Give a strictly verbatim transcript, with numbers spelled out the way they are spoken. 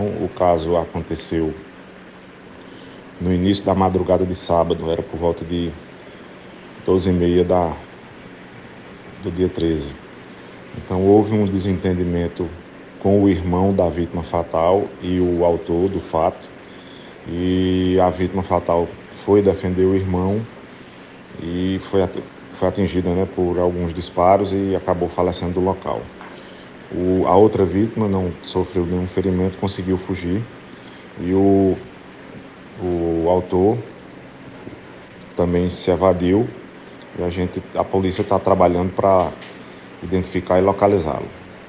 O caso aconteceu no início da madrugada de sábado, era por volta de doze e meia da, do dia treze. Então houve um desentendimento com o irmão da vítima fatal e o autor do fato. E a vítima fatal foi defender o irmão e foi, foi atingida, né, por alguns disparos e acabou falecendo do local. O, a outra vítima não sofreu nenhum ferimento, conseguiu fugir. E o, o autor também se evadiu. E a, gente, a polícia está trabalhando para identificar e localizá-lo.